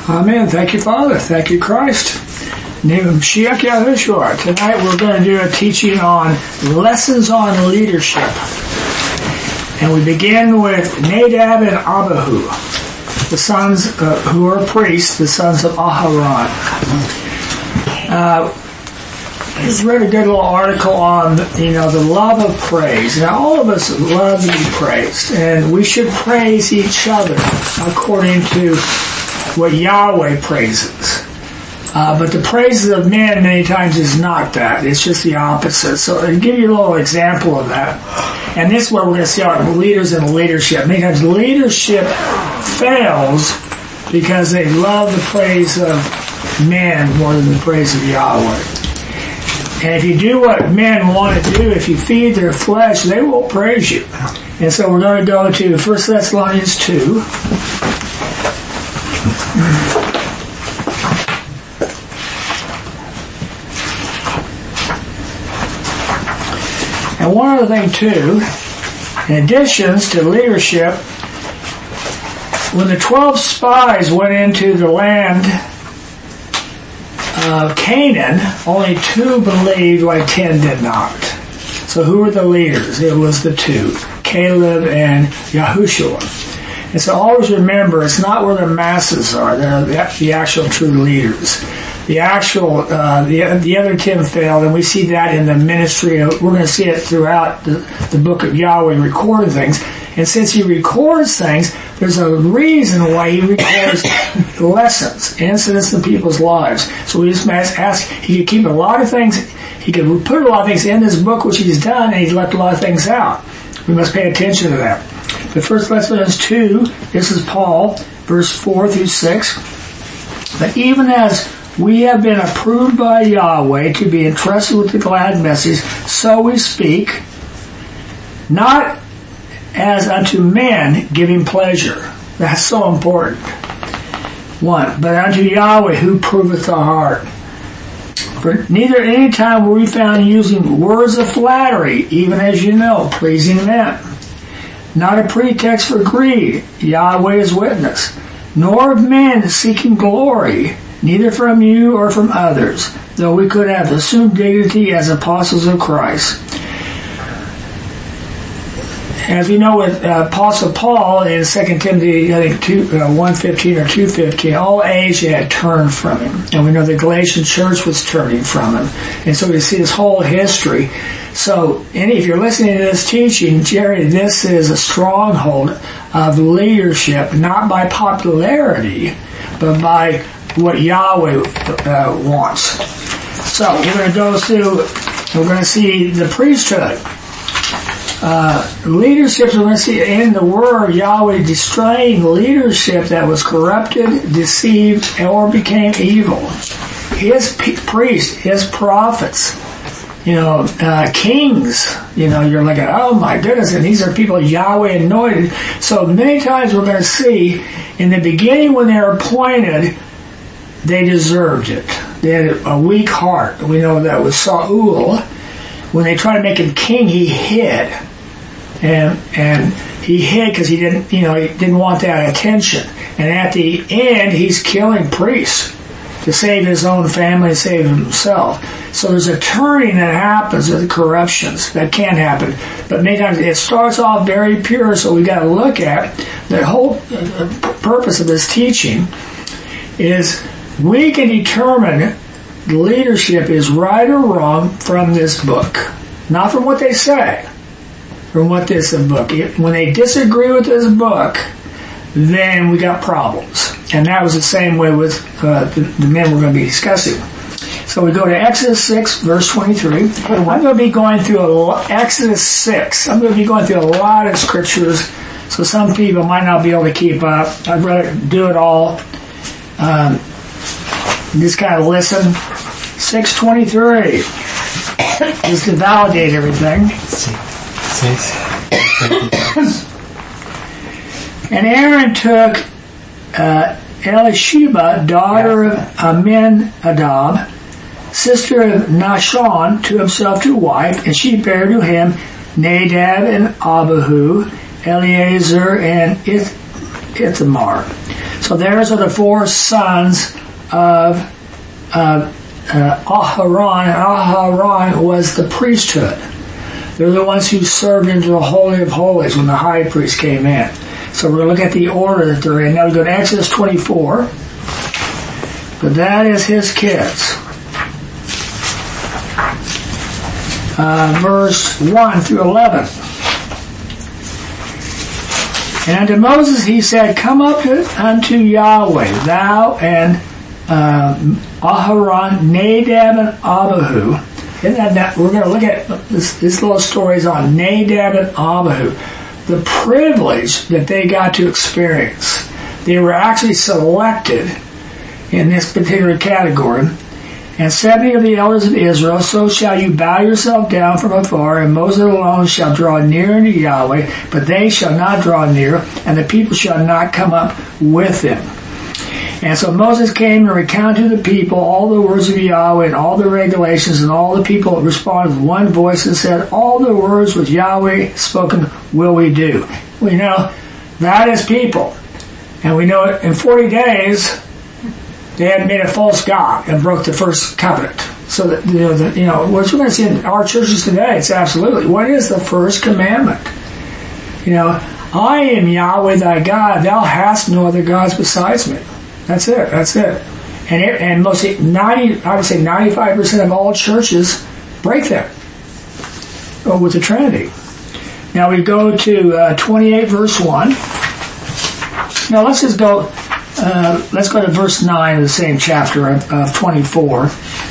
Amen. Thank you, Father. Thank you, Christ. In the name of Mashiach Yahushua. Tonight we're going to do a teaching on lessons on leadership. And we begin with Nadab and Abihu, the sons who are priests, the sons of Aharon. I just read a good little article on, the love of praise. Now, all of us love to be praised, and we should praise each other according to what Yahweh praises. But the praises of men many times is not that. It's just the opposite. So I'll give you a little example of that. And this is where we're going to see our leaders in leadership. Many times leadership fails because they love the praise of men more than the praise of Yahweh. And if you do what men want to do, if you feed their flesh, they won't praise you. And so we're going to go to 1 Thessalonians 2. And one other thing too, in addition to leadership, when the 12 spies went into the land of Canaan, only 2 believed while 10 did not. So who were the leaders? It was the 2, Caleb and Yahushua. And so always remember, it's not where the masses are that are the actual true leaders. The actual, the other 10 failed, and we see that in the ministry. We're going to see it throughout the book of Yahweh recording things. And since he records things, there's a reason why he records lessons, incidents in people's lives. So we just ask, he could keep a lot of things, he could put a lot of things in this book, which he's done, and he's left a lot of things out. We must pay attention to that. But 1 Thessalonians 2, this is Paul, verse 4 through 6. But even as we have been approved by Yahweh to be entrusted with the glad message, so we speak, not as unto men giving pleasure. That's so important. 1. But unto Yahweh who proveth the heart. For neither at any time were we found using words of flattery, even as you know, pleasing men. Not a pretext for greed, Yahweh is witness. Nor of men seeking glory, neither from you or from others, though we could have assumed dignity as apostles of Christ. As we know with Apostle Paul in 2 Timothy, I think 1:15 or 2:15, all Asia had turned from him. And we know the Galatian church was turning from him. And so we see this whole history. So, if you're listening to this teaching, Jerry, this is a stronghold of leadership, not by popularity, but by what Yahweh wants. So, we're going to go through, we're going to see the priesthood. Leadership, we're going to see in the word of Yahweh destroying leadership that was corrupted, deceived, or became evil. His priests, his prophets, kings, you're like, oh my goodness, and these are people Yahweh anointed. So many times we're going to see in the beginning when they're appointed, they deserved it. They had a weak heart. We know that with Saul. When they tried to make him king, he hid. And he hid because he didn't want that attention. And at the end, he's killing priests to save his own family and save himself. So there's a turning that happens with the corruptions. That can happen. But many times it starts off very pure, so we got to look at the whole purpose of this teaching is we can determine leadership is right or wrong from this book. Not from what they say. From what this book. When they disagree with this book, then we got problems. And that was the same way with the men we're going to be discussing. So we go to Exodus 6, verse 23. I'm going to be going through Exodus 6. I'm going to be going through a lot of scriptures, so some people might not be able to keep up. I'd rather do it all. Just kind of listen. 6:23. Just to validate everything. And Aaron took Elisheba, daughter of Aminadab, sister of Nahshon, to himself to wife, and she bare to him Nadab and Abihu, Eleazar and Ithamar. So theirs are the 4 sons of Aharon, and Aharon was the priesthood. They're the ones who served into the Holy of Holies when the high priest came in. So we're going to look at the order that they're in. Now we go to Exodus 24. But that is his kids. Verse 1 through 11. And unto Moses he said, Come up unto Yahweh, thou and Aharon, Nadab and Abihu. We're going to look at this little stories on Nadab and Abihu. The privilege that they got to experience. They were actually selected in this particular category. And 70 of the elders of Israel, so shall you bow yourself down from afar, and Moses alone shall draw near unto Yahweh, but they shall not draw near, and the people shall not come up with them. And so Moses came and recounted to the people all the words of Yahweh and all the regulations, and all the people responded with one voice and said, All the words which Yahweh spoken will we do. We know that is people. And we know in 40 days they had made a false god and broke the first covenant. So that what we're going to see in our churches today, it's absolutely, what is the first commandment? I am Yahweh thy God, thou hast no other gods besides me. That's it. And mostly 95% of all churches break that with the Trinity. Now we go to 28 verse 1. Now let's just go. Let's go to verse 9 of the same chapter of 24.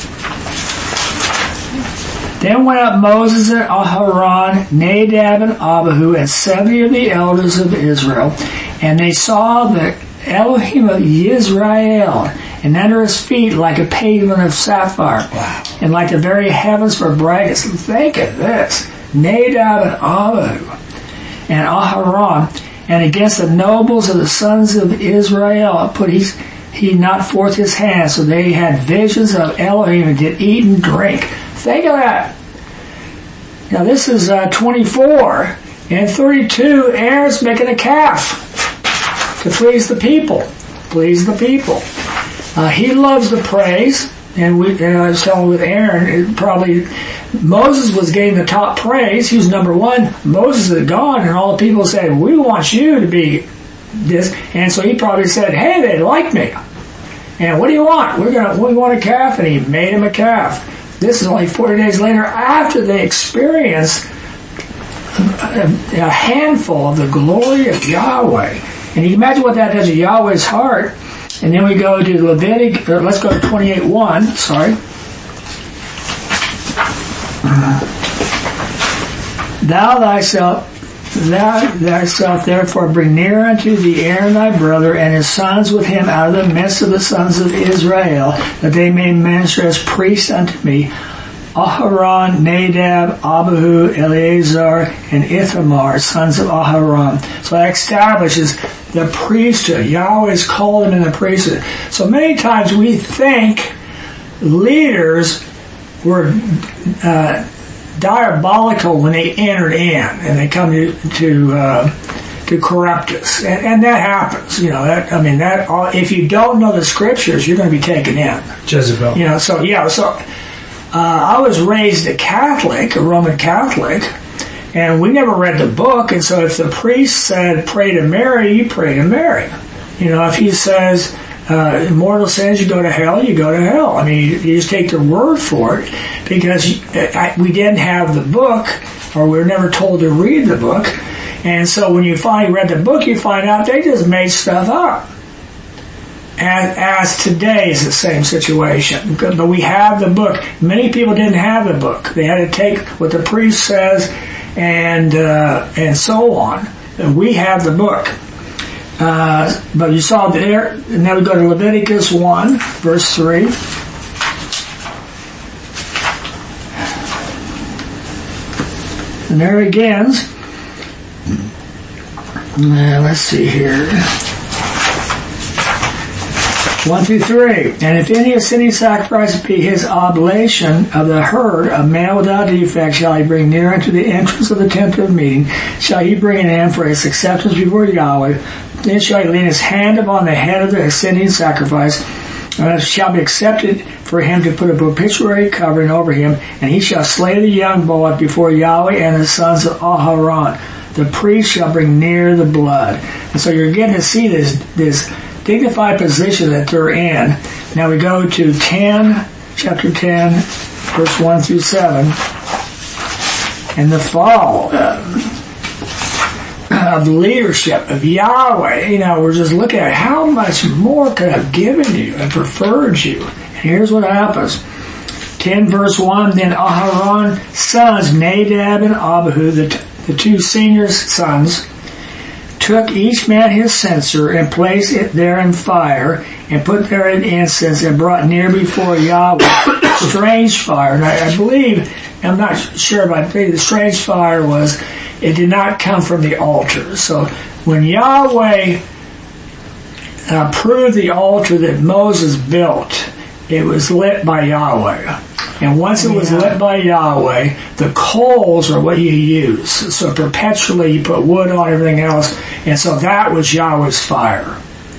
Then went up Moses and Aharon, Nadab and Abihu, and 70 of the elders of Israel, and they saw the Elohim of Yisrael, and under his feet like a pavement of sapphire, and like the very heavens for brightness. Think of this. Nadab and Abihu and Aharon, and against the nobles of the sons of Israel put he not forth his hand, so they had visions of Elohim and did eat and drink. Think of that. Now this is 24, and 32, Aaron's making a calf to please the people. He loves the praise, and I was telling with Aaron, Moses was getting the top praise. He was number one. Moses is gone, and all the people said, we want you to be this. And so he probably said, hey, they like me. And what do you want? We want a calf. And he made him a calf. This is only 40 days later after they experienced a handful of the glory of Yahweh. And you can imagine what that does to Yahweh's heart. And then we go to Leviticus, let's go to 28:1, sorry. Thou thyself therefore bring near unto thee Aaron thy brother and his sons with him out of the midst of the sons of Israel, that they may minister as priests unto me, Aharon, Nadab, Abihu, Eleazar, and Ithamar, sons of Aharon. So that establishes the priesthood. Yahweh has called them in the priesthood. So many times we think leaders were diabolical when they entered in and they come to corrupt us, and that happens. If you don't know the scriptures, you're going to be taken in. Jezebel. I was raised a Catholic, a Roman Catholic, and we never read the book, and so if the priest said, pray to Mary, you pray to Mary. If he says, immortal sins, you go to hell, you go to hell. I mean, you just take their word for it, because we didn't have the book, or we were never told to read the book, and so when you finally read the book, you find out they just made stuff up. As today is the same situation. But we have the book. Many people didn't have the book. They had to take what the priest says and so on. And we have the book. But you saw there, and now we go to Leviticus 1, verse 3. And there it begins. Let's see here. 1 through 3. And if any of sinning sacrifice be his oblation of the herd, a male without defect, shall he bring near unto the entrance of the tent of meeting, shall he bring an in for his acceptance before Yahweh. Then shall he lay his hand upon the head of the ascending sacrifice, and it shall be accepted for him to put a propitiatory covering over him, and he shall slay the young bullock before Yahweh and the sons of Aharon. The priest shall bring near the blood. And so you're getting to see this dignified position that they're in. Now we go to chapter 10, verse 1 through 7. And the fall of the leadership of Yahweh. We're just looking at how much more could have given you and preferred you. And here's what happens. 10 verse 1, then Aharon's sons, Nadab and Abihu, the two senior sons, took each man his censer and placed it there in fire and put therein incense and brought near before Yahweh strange fire. And I believe, I'm not sure, but I believe the strange fire it did not come from the altar. So when Yahweh approved the altar that Moses built, it was lit by Yahweh. And once it was lit by Yahweh, the coals are what you use. So perpetually you put wood on everything else. And so that was Yahweh's fire.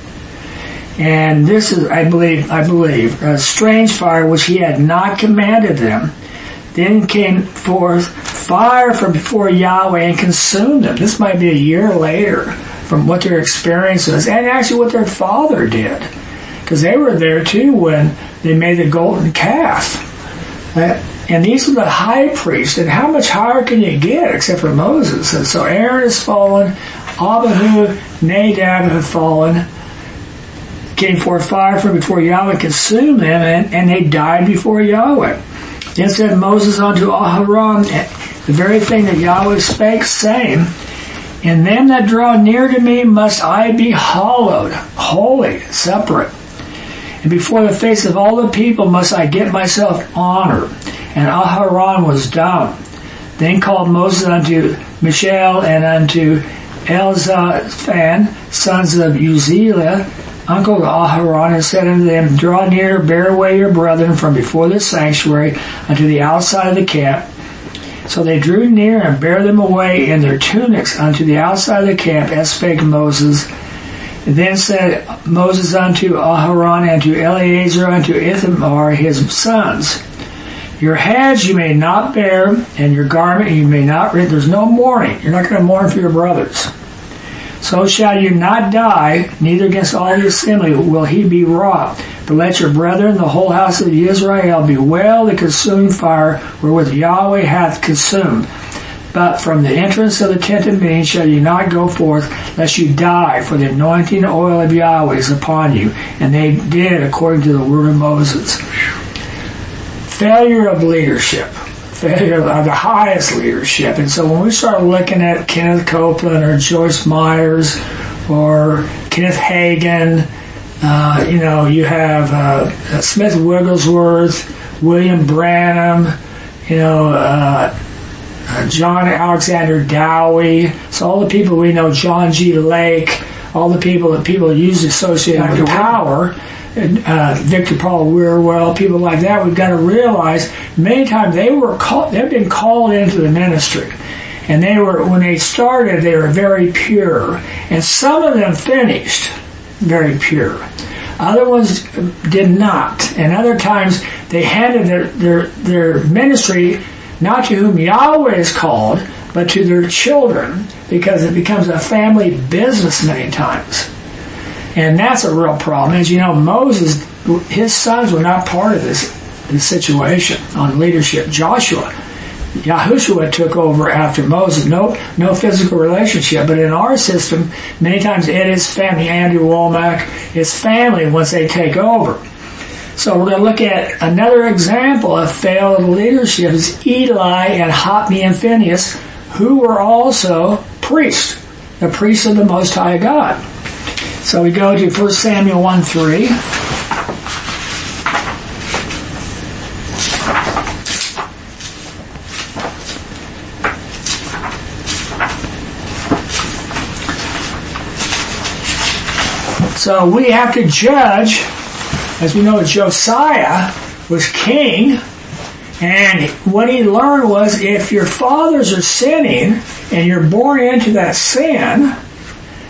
And this is, I believe, a strange fire which he had not commanded them. Then came forth fire from before Yahweh and consumed them. This might be a year later from what their experience was, and actually what their father did. Because they were there too when they made the golden calf. And these are the high priests, and how much higher can you get except for Moses? And so Aaron has fallen, Abihu, Nadab have fallen, came forth fire from before Yahweh, consumed them, and they died before Yahweh. Then said Moses unto Aharon, the very thing that Yahweh spake, saying, in them that draw near to me must I be hallowed, holy, separate. And before the face of all the people must I get myself honor. And Aharon was dumb. Then called Moses unto Mishael and unto Elzaphan, sons of Uzziah, uncle to Aharon, and said unto them, draw near, bear away your brethren from before the sanctuary unto the outside of the camp. So they drew near and bare them away in their tunics unto the outside of the camp, as spake Moses. And then said Moses unto Aharon and to Eleazar and to Ithamar his sons, your heads you may not bear, and your garment you may not rend. There's no mourning. You're not going to mourn for your brothers. So shall you not die, neither against all the assembly will he be wrought. But let your brethren, the whole house of Israel, bewail the consuming fire wherewith Yahweh hath consumed. But from the entrance of the tent of meeting shall you not go forth, lest you die, for the anointing oil of Yahweh is upon you. And they did according to the word of Moses. Failure of leadership. Failure of the highest leadership. And so when we start looking at Kenneth Copeland or Joyce Myers or Kenneth Hagin, you have Smith Wigglesworth, William Branham, John Alexander Dowie, so all the people we know, John G. Lake, all the people that people usually associate with power, Victor Paul Wierwell, people like that, we've got to realize many times they've been called into the ministry. And when they started, they were very pure. And some of them finished very pure. Other ones did not. And other times they handed their ministry not to whom Yahweh is called, but to their children, because it becomes a family business many times. And that's a real problem. As you know, Moses, his sons were not part of this situation on leadership. Yahushua took over after Moses. No physical relationship. But in our system, many times it is family. Andrew Womack, it's family once they take over. So we're going to look at another example of failed leadership is Eli and Hophni and Phinehas, who were also priests, the priests of the Most High God. So we go to 1 Samuel 1:3. So we have to judge. As we know, Josiah was king, and what he learned was if your fathers are sinning and you're born into that sin,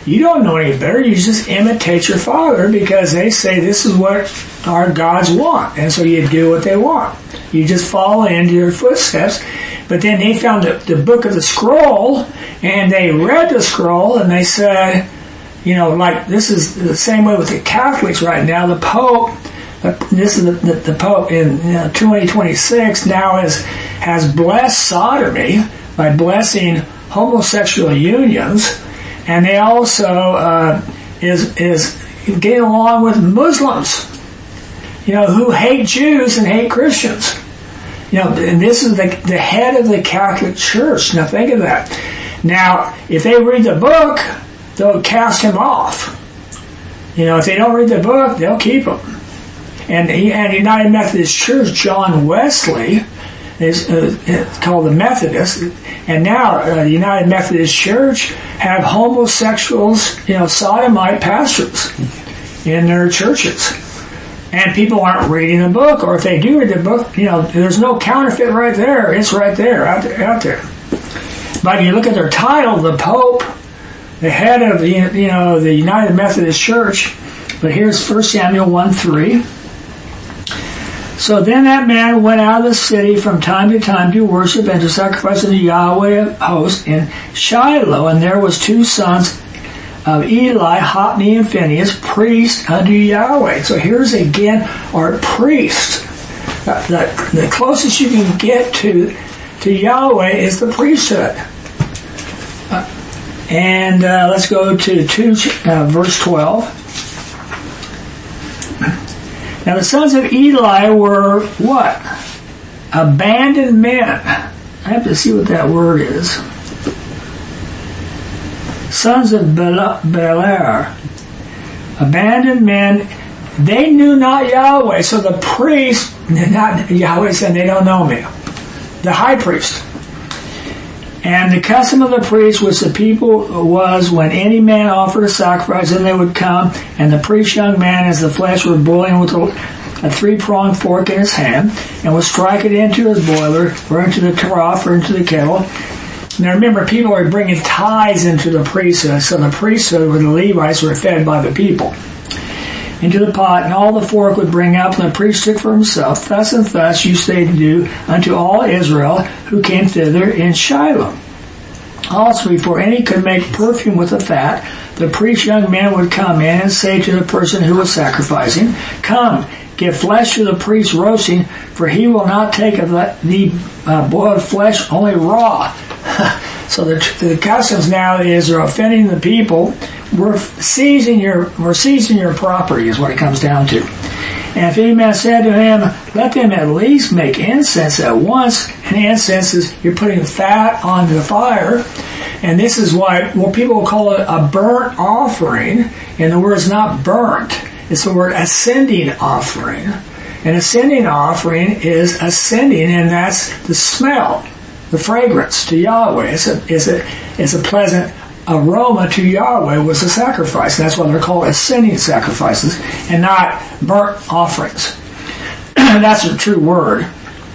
you don't know any better. You just imitate your father because they say this is what our gods want. And so you do what they want. You just follow into your footsteps. But then they found the book of the scroll, and they read the scroll, and they said, like this is the same way with the Catholics right now. The Pope, this is the Pope in 2026 now has blessed sodomy by blessing homosexual unions, and they also is getting along with Muslims, who hate Jews and hate Christians. And this is the head of the Catholic Church. Now think of that. Now, if they read the book, they'll cast him off. If they don't read the book, they'll keep him. And United Methodist Church, John Wesley, is called the Methodist, and now the United Methodist Church have homosexuals, sodomite pastors in their churches. And people aren't reading the book, or if they do read the book, there's no counterfeit right there. It's right there, out there. But you look at their title, the Pope, the head of the United Methodist Church. But here's 1 Samuel 1:3. So then that man went out of the city from time to time to worship and to sacrifice unto Yahweh of hosts in Shiloh, and there was 2 sons of Eli, Hophni and Phinehas, priests unto Yahweh. So here's again our priest. The closest you can get to Yahweh is the priesthood. And let's go to 2 verse 12. Now the sons of Eli were what? Abandoned men. I have to see what that word is. Sons of Belair. Abandoned men. They knew not Yahweh. So the priest, not Yahweh said, they don't know me. The high priest. And the custom of the priest which the people was, when any man offered a sacrifice, then they would come, and the priest's young man, as the flesh were boiling with a 3-pronged fork in his hand, and would strike it into his boiler, or into the trough, or into the kettle. Now remember, people are bringing tithes into the priesthood, so the priesthood, where the Levites were fed by the people, into the pot, and all the fork would bring up, and the priest took for himself. Thus and thus you say to do unto all Israel who came thither in Shiloh. Also, before any could make perfume with the fat, the priest's young man would come in and say to the person who was sacrificing, Come, give flesh to the priest roasting, for he will not take of the boiled flesh, only raw. So the customs now is they're offending the people. We're seizing your property is what it comes down to. And if any man said to him, let them at least make incense at once, and incense is you're putting fat on the fire, and this is why people will call it a burnt offering, and the word is not burnt, it's the word ascending offering. An ascending offering is ascending, and that's the smell, the fragrance to Yahweh. It's a pleasant aroma to Yahweh was the sacrifice. That's why they're called ascending sacrifices and not burnt offerings. That's a true word.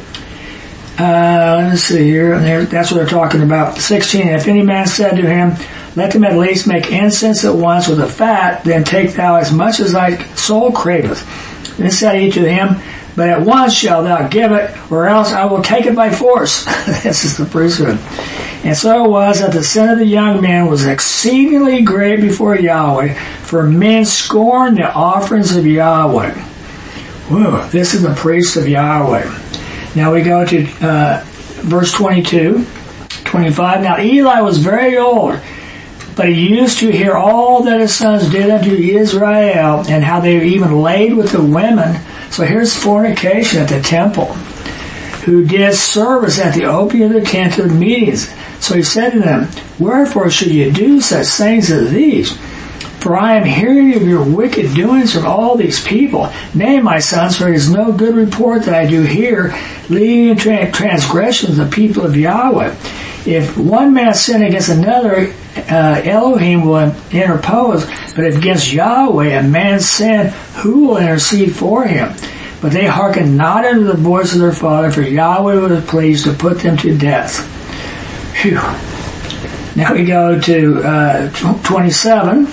Let me see here. That's what they're talking about. 16. If any man said to him, let them at least make incense at once with the fat, then take thou as much as thy soul craveth. Then said he to him, but at once shalt thou give it, or else I will take it by force. This is the priesthood. And so it was that the sin of the young man was exceedingly great before Yahweh, for men scorned the offerings of Yahweh. Whoa, this is the priest of Yahweh. Now we go to verse 22, 25. Now Eli was very old, but he used to hear all that his sons did unto Israel, and how they even laid with the women. So here's fornication at the temple, who did service at the opening of the tent of the meetings. So he said to them, wherefore should you do such things as these? For I am hearing of your wicked doings from all these people. Nay, my sons, for it is no good report that I do hear, leading into transgressions of the people of Yahweh. If one man sin against another, Elohim will interpose, but if against Yahweh a man sin, who will intercede for him? But they hearkened not unto the voice of their father, for Yahweh was pleased to put them to death. Phew. Now we go to 27.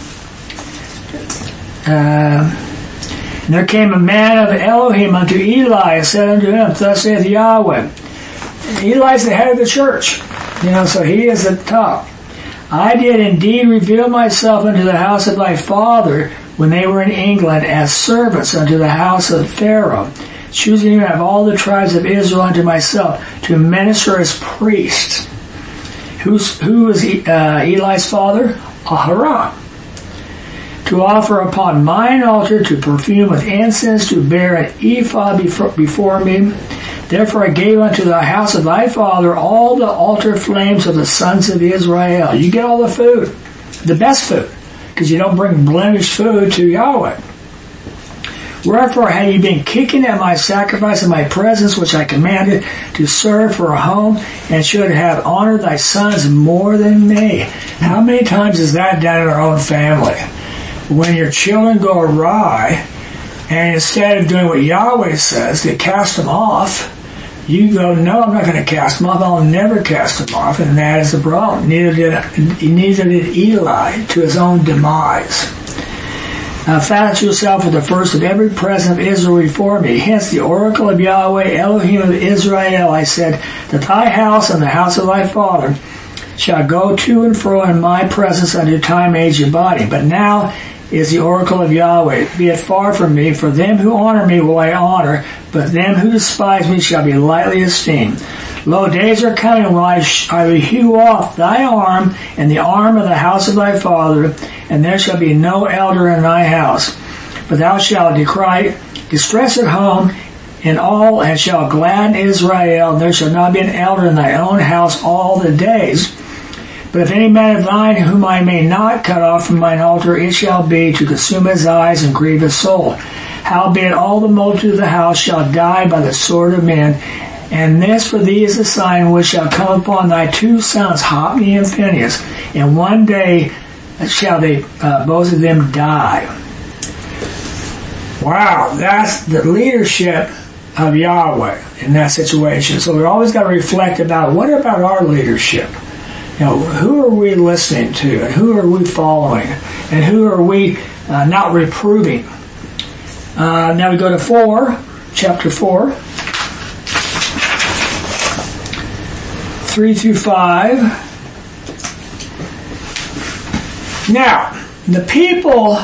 And there came a man of Elohim unto Eli and said unto him, Thus saith Yahweh. Eli's the head of the church, so he is at the top. I did indeed reveal myself unto the house of thy father when they were in England as servants unto the house of Pharaoh, choosing him out of all the tribes of Israel unto myself to minister as priest. Who was Eli's father? Aharon. To offer upon mine altar, to perfume with incense, to bear an ephod before me. Therefore I gave unto the house of thy father all the altar flames of the sons of Israel. You get all the food, the best food, because you don't bring blemished food to Yahweh. Wherefore had ye been kicking at my sacrifice and my presence, which I commanded to serve for a home, and should have honored thy sons more than me. How many times is that done in our own family? When your children go awry, and instead of doing what Yahweh says, to cast them off, you go, no, I'm not going to cast them off. I'll never cast them off. And that is the problem. Neither did Eli, to his own demise. Fatten yourself with the first of every present of Israel before me. Hence the oracle of Yahweh, Elohim of Israel, I said, that thy house and the house of thy father shall go to and fro in my presence unto time, age, and body. But now is the oracle of Yahweh. Be it far from me, for them who honor me will I honor, but them who despise me shall be lightly esteemed. Lo, days are coming when I will hew off thy arm and the arm of the house of thy father, and there shall be no elder in thy house. But thou shalt decry distress at home in all, and shall gladden Israel, and there shall not be an elder in thy own house all the days. But if any man of thine whom I may not cut off from mine altar, it shall be to consume his eyes and grieve his soul. Howbeit all the multitude of the house shall die by the sword of men. And this for thee is the sign which shall come upon thy two sons, Hophni and Phinehas. And one day shall they both of them die. Wow, that's the leadership of Yahweh in that situation. So we always got to reflect about, what about our leadership? Who are we listening to, and who are we following, and who are we not reproving? Now we go to chapter 4, 3 through 5. Now, the people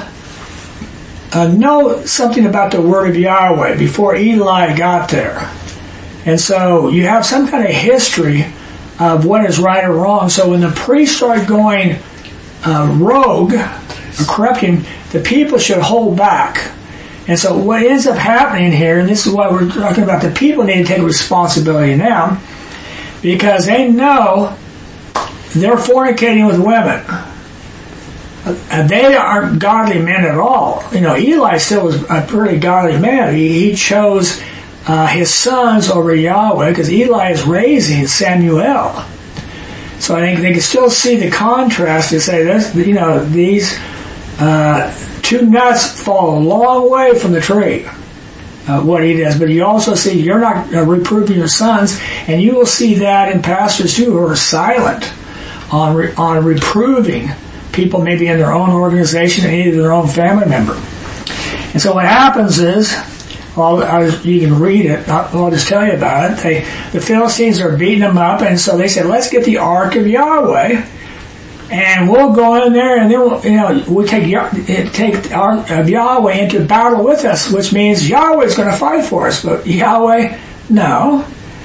know something about the word of Yahweh before Eli got there. And so you have some kind of history of what is right or wrong. So when the priests start going rogue or corrupting, the people should hold back. And so what ends up happening here, and this is why we're talking about the people need to take responsibility now, because they know they're fornicating with women. They aren't godly men at all. Eli still was a pretty godly man. He chose his sons over Yahweh, because Eli is raising Samuel. So I think they can still see the contrast to say this. These two nuts fall a long way from the tree. What he does, but you also see you're not reproving your sons, and you will see that in pastors too, who are silent on reproving people, maybe in their own organization and either their own family member. And so what happens is, you can read it. I'll just tell you about it. The Philistines are beating them up, and so they said, "Let's get the Ark of Yahweh, and we'll go in there, and then we'll take the Ark of Yahweh into battle with us," which means Yahweh is going to fight for us. But Yahweh, no.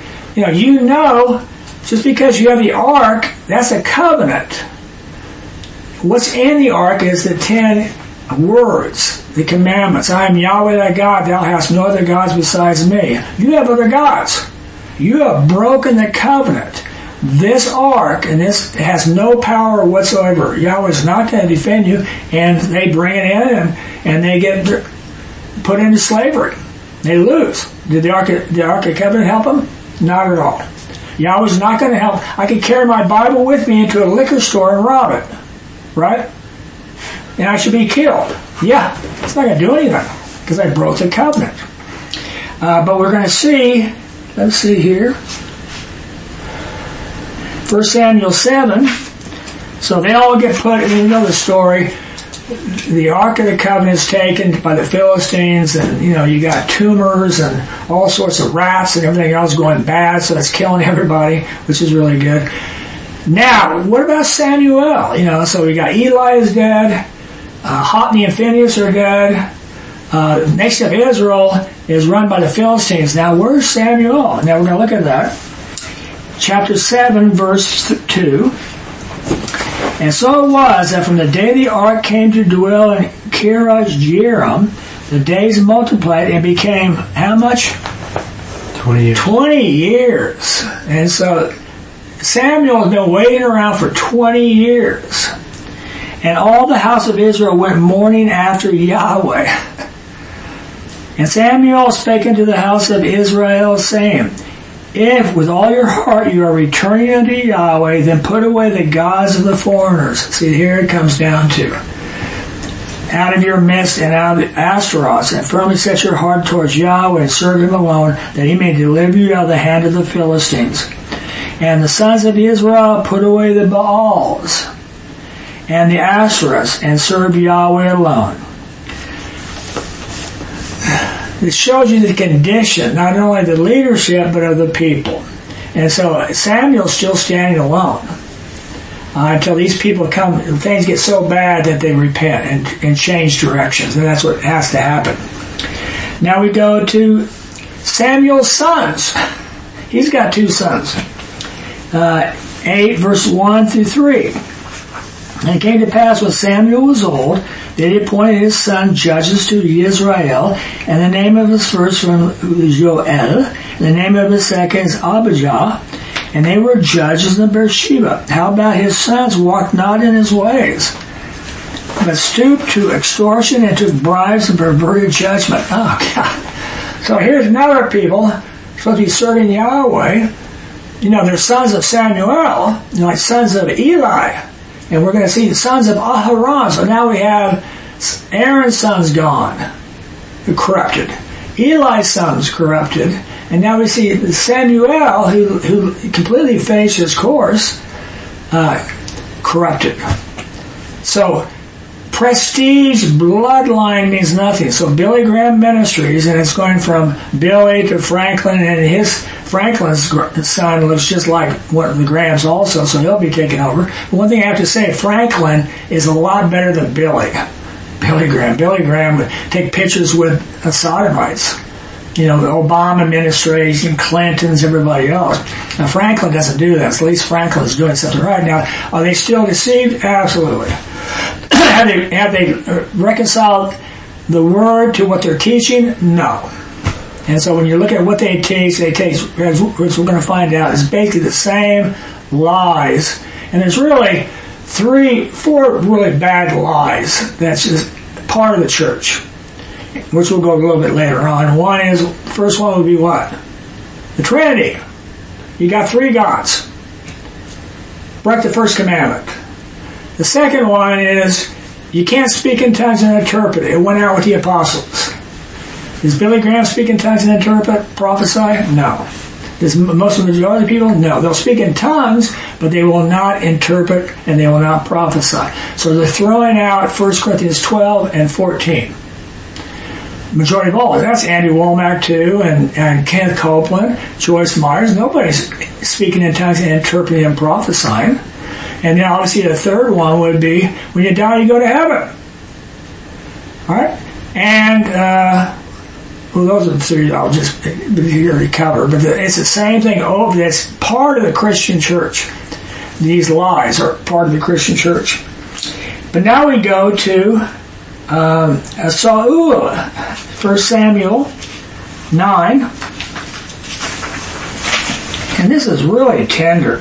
Just because you have the Ark, that's a covenant. What's in the Ark is the 10 words, the commandments. I am Yahweh thy God, thou hast no other gods besides me. You have other gods. You have broken the covenant. This ark, and this has no power whatsoever. Yahweh is not going to defend you, and they bring it in, and they get put into slavery. They lose. Did the Ark of Covenant help them? Not at all. Yahweh's not going to help. I could carry my Bible with me into a liquor store and rob it, right? And I should be killed. Yeah, it's not going to do anything because I broke the covenant. But we're going to see, let's see here, 1 Samuel 7, So they all get put, you know the story, the Ark of the Covenant is taken by the Philistines, and you got tumors and all sorts of rats and everything else going bad, so it's killing everybody, which is really good. Now, what about Samuel? So we got Eli is dead, Hophni and Phinehas are dead. The nation of Israel is run by the Philistines. Now, where's Samuel? Now, we're going to look at that. Chapter 7, verse 2. And so it was that from the day the ark came to dwell in Kiriath Jearim, the days multiplied and became how much? 20 years. 20 years. And so Samuel has been waiting around for 20 years. And all the house of Israel went mourning after Yahweh. And Samuel spake unto the house of Israel, saying, If with all your heart you are returning unto Yahweh, then put away the gods of the foreigners. See, here it comes down to. Out of your midst and out of the Ashtaroths, and firmly set your heart towards Yahweh and serve him alone, that he may deliver you out of the hand of the Philistines. And the sons of Israel put away the Baals and the Ashtoreths, and serve Yahweh alone. It shows you the condition, not only the leadership, but of the people. And so Samuel's still standing alone until these people come, things get so bad that they repent and change directions. And that's what has to happen. Now we go to Samuel's sons. He's got 2 sons. 8, verse 1 through 3. And it came to pass when Samuel was old, that he appointed his son judges to Israel, and the name of his first one was Joel, and the name of his second is Abijah, and they were judges in Beersheba. How about his sons walked not in his ways, but stooped to extortion and took bribes and perverted judgment. Oh, God. So here's another people supposed to be serving Yahweh. They're sons of Samuel, like sons of Eli. And we're going to see the sons of Aharon. So now we have Aaron's sons gone, corrupted. Eli's sons corrupted. And now we see Samuel, who completely faced his course, corrupted. So prestige bloodline means nothing. So Billy Graham Ministries, and it's going from Billy to Franklin, and Franklin's son looks just like one of the Grahams also, so he'll be taken over. But one thing I have to say, Franklin is a lot better than Billy Graham. Billy Graham would take pictures with sodomites. The Obama administration, Clinton's, everybody else. Now Franklin doesn't do that. So at least Franklin's doing something right. Now, are they still deceived? Absolutely. Have they reconciled the word to what they're teaching? No. And so when you look at what they teach, which we're going to find out, is basically the same lies. And there's really 4 really bad lies that's just part of the church, which we'll go a little bit later on. First one would be what? The Trinity. You got 3 gods. Break the first commandment. The second one is you can't speak in tongues and interpret. It went out with the apostles. Does Billy Graham speak in tongues and interpret, prophesy? No. Does most of the majority of people? No. They'll speak in tongues, but they will not interpret and they will not prophesy. So they're throwing out 1 Corinthians 12 and 14. Majority of all. That's Andy Womack too, and Kenneth Copeland, Joyce Myers. Nobody's speaking in tongues and interpreting and prophesying. And then obviously the third one would be when you die, you go to heaven. All right? And those are the 3 I'll just here cover. But it's the same thing. That's part of the Christian church. These lies are part of the Christian church. But now we go to Saul, 1 Samuel 9. And this is really tender.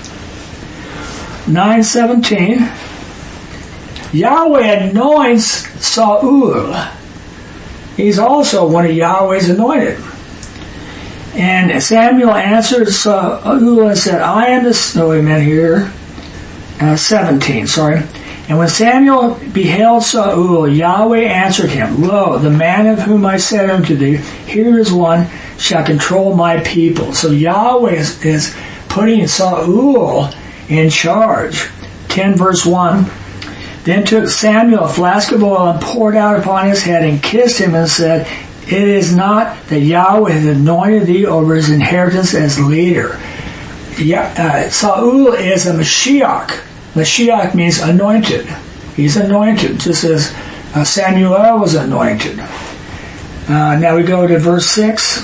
9:17. Yahweh anoints Saul. He's also one of Yahweh's anointed. And Samuel answered Saul and said, I am the... 17, sorry. And when Samuel beheld Saul, Yahweh answered him, Lo, the man of whom I said unto thee, here is one, shall control my people. So Yahweh is putting Saul in charge, 10 verse 1. Then took Samuel a flask of oil and poured out upon his head and kissed him and said, it is not that Yahweh has anointed thee over his inheritance as leader. Saul is a Mashiach. Mashiach means anointed. He's anointed, just as Samuel was anointed. Now we go to verse 6.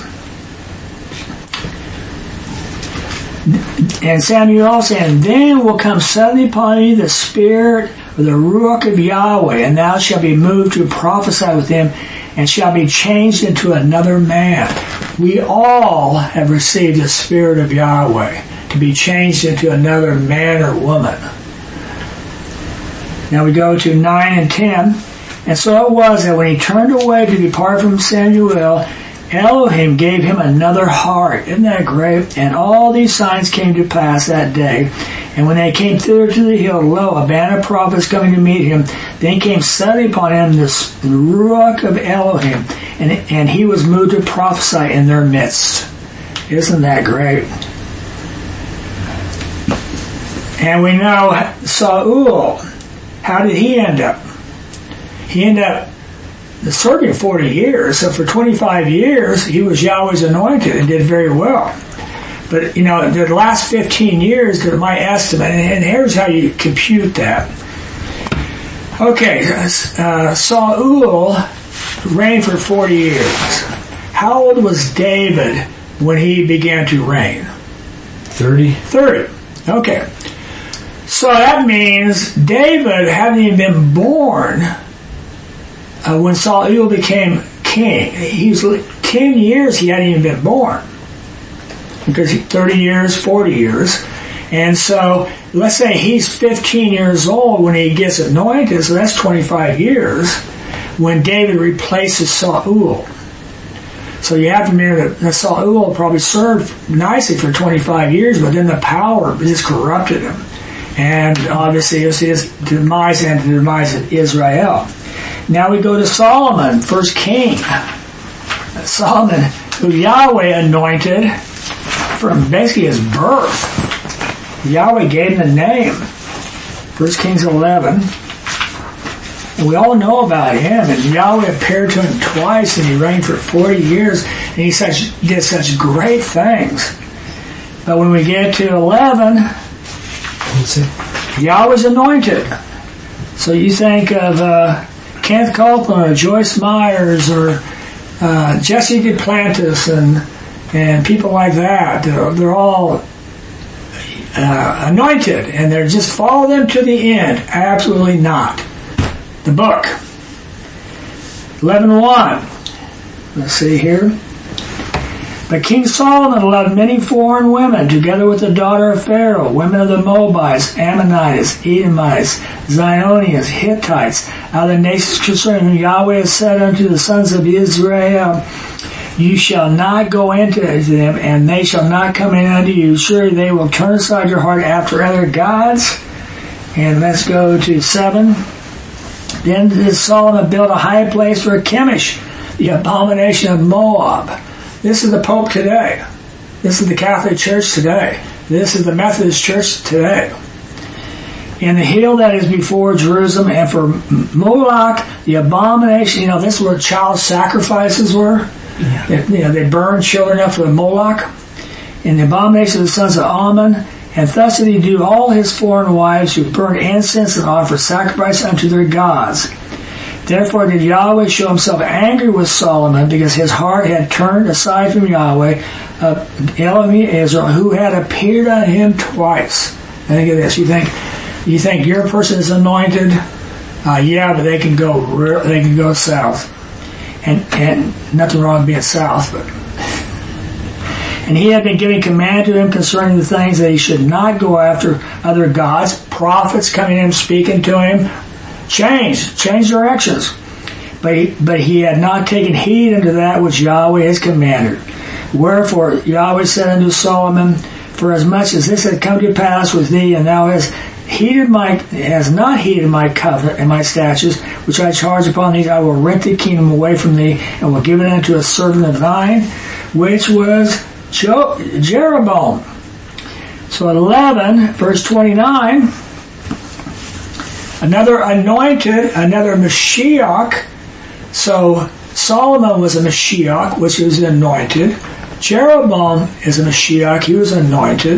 And Samuel said, then will come suddenly upon thee the Spirit or the Ruach of Yahweh, and thou shalt be moved to prophesy with him, and shall be changed into another man. We all have received the Spirit of Yahweh to be changed into another man or woman. Now we go to 9 and 10. And so it was that when he turned away to depart from Samuel, Elohim gave him another heart. Isn't that great? And all these signs came to pass that day. And when they came thither to the hill, lo, a band of prophets coming to meet him. Then came suddenly upon him the Ruach of Elohim, and he was moved to prophesy in their midst. Isn't that great? And we know Saul. How did he end up? He ended up serving 40 years. So for 25 years, he was Yahweh's anointed and did very well. But, the last 15 years, to my estimate, and here's how you compute that. Okay, Saul reigned for 40 years. How old was David when he began to reign? 30. Okay. So that means David hadn't even been born when Saul became king. He was 10 years he hadn't even been born. Because 30 years, 40 years. And so let's say he's 15 years old when he gets anointed, so that's 25 years when David replaces Saul. So you have to remember that Saul probably served nicely for 25 years, but then the power just corrupted him. And obviously it was his demise and the demise of Israel. Now we go to Solomon, first king. Solomon, who Yahweh anointed from basically his birth. Yahweh gave him the name. 1 Kings 11. And we all know about him. And Yahweh appeared to him twice, and he reigned for 40 years. And he did such great things. But when we get to 11, Yahweh's anointed. So you think of Kenneth Copeland or Joyce Myers or Jesse Duplantis and people like that. They're all anointed, and they're just follow them to the end. Absolutely not. The book 11:1. Let's see here. But King Solomon loved many foreign women, together with the daughter of Pharaoh, women of the Moabites, Ammonites, Edomites, Zidonians, Hittites, out of the nations concerning whom Yahweh has said unto the sons of Israel, you shall not go into them, and they shall not come in unto you. Surely they will turn aside your heart after other gods. And let's go to 7. Then did Solomon build a high place for Chemosh, the abomination of Moab. This is the Pope today. This is the Catholic Church today. This is the Methodist Church today. In the hill that is before Jerusalem, and for Moloch, the abomination, this is where child sacrifices were. Yeah. They burned children up for the Moloch. In the abomination of the sons of Ammon, and thus did he do all his foreign wives who burned incense and offered sacrifice unto their gods. Therefore did Yahweh show himself angry with Solomon, because his heart had turned aside from Yahweh, Elohim Israel, who had appeared on him twice. And think of this. You think your person is anointed? Yeah, but they can go south. And nothing wrong with being south, but. And he had been giving command to him concerning the things that he should not go after other gods. Prophets coming in, speaking to him. Change directions. But he had not taken heed unto that which Yahweh has commanded. Wherefore Yahweh said unto Solomon, for as much as this had come to pass with thee, and thou hast not heeded my covenant and my statutes, which I charge upon thee, I will rent the kingdom away from thee, and will give it unto a servant of thine, which was Jeroboam. So 11, verse 29, Another anointed, another Mashiach. So Solomon was a Mashiach, which was anointed. Jeroboam is a Mashiach, he was anointed.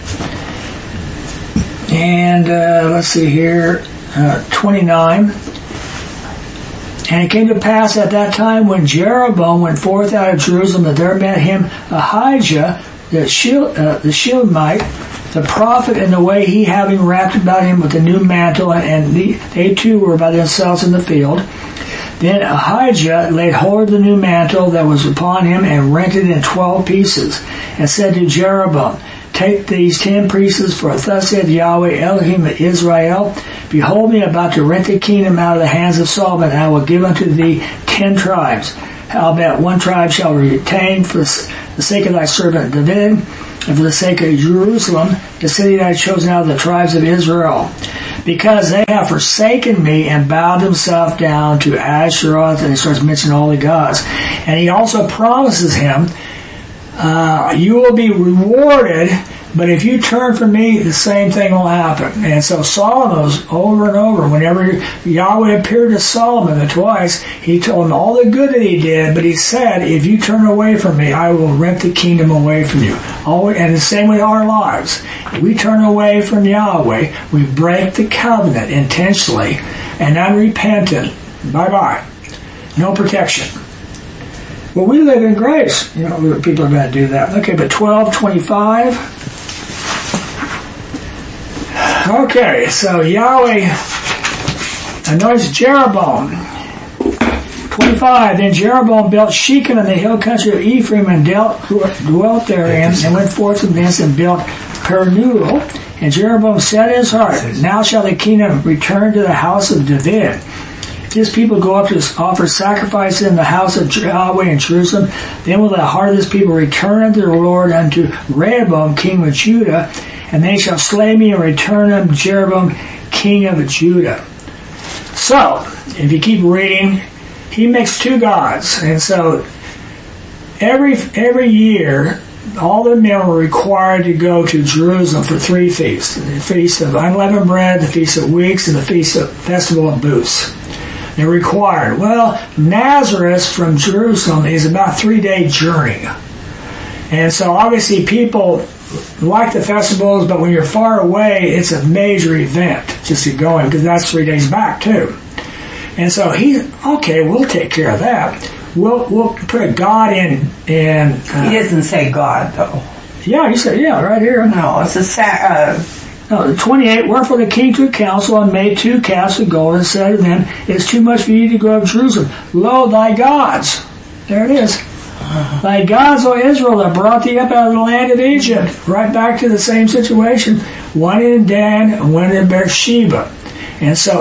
And let's see here, 29. And it came to pass at that time when Jeroboam went forth out of Jerusalem, that there met him Ahijah, the Shilonite, the prophet, in the way he having wrapped about him with a new mantle, and they two were by themselves in the field. Then Ahijah laid hold of the new mantle that was upon him, and rent it in 12 pieces, and said to Jeroboam, take these 10 pieces, for thus saith Yahweh Elohim of Israel, behold, me about to rent the kingdom out of the hands of Solomon, and I will give unto thee 10 tribes. Howbeit one tribe shall retain for the sake of thy servant David, and for the sake of Jerusalem, the city that I have chosen out of the tribes of Israel. Because they have forsaken me and bowed themselves down to Asheroth, and he starts mentioning all the gods. And he also promises him, you will be rewarded, but if you turn from me, the same thing will happen. And so Solomon was over and over. Whenever Yahweh appeared to Solomon twice, he told him all the good that he did, but he said, if you turn away from me, I will rent the kingdom away from you. And the same with our lives. If we turn away from Yahweh, we break the covenant intentionally and unrepentant. Bye-bye. No protection. Well, we live in grace. People are going to do that. Okay, but 12:25. Okay, so Yahweh anoints Jeroboam. 25. Then Jeroboam built Shechem in the hill country of Ephraim, and dwelt therein, and went forth from thence and built Penuel. And Jeroboam said in his heart, now shall the kingdom return to the house of David. His people go up to offer sacrifice in the house of Yahweh in Jerusalem. Then will the heart of this people return unto the Lord, unto Rehoboam king of Judah, and they shall slay me and return unto Jeroboam king of Judah. So, if you keep reading, he makes two gods. And so, every year, all the men were required to go to Jerusalem for 3 feasts. The Feast of Unleavened Bread, the Feast of Weeks, and the Feast of Festival of Booths. They're required. Well, Nazareth from Jerusalem is about a 3-day journey. And so obviously people like the festivals, but when you're far away, it's a major event just to go in, because that's 3 days back too. And so we'll take care of that. We'll put a God in. He doesn't say God though. Yeah, he said, right here. No, it's a 28, wherefore the king took counsel and made 2 calves of gold, and said to them, it is too much for you to go up to Jerusalem. Lo, thy gods. There it is. Thy gods, O Israel, that brought thee up out of the land of Egypt. Right back to the same situation. One in Dan and one in Beersheba. And so,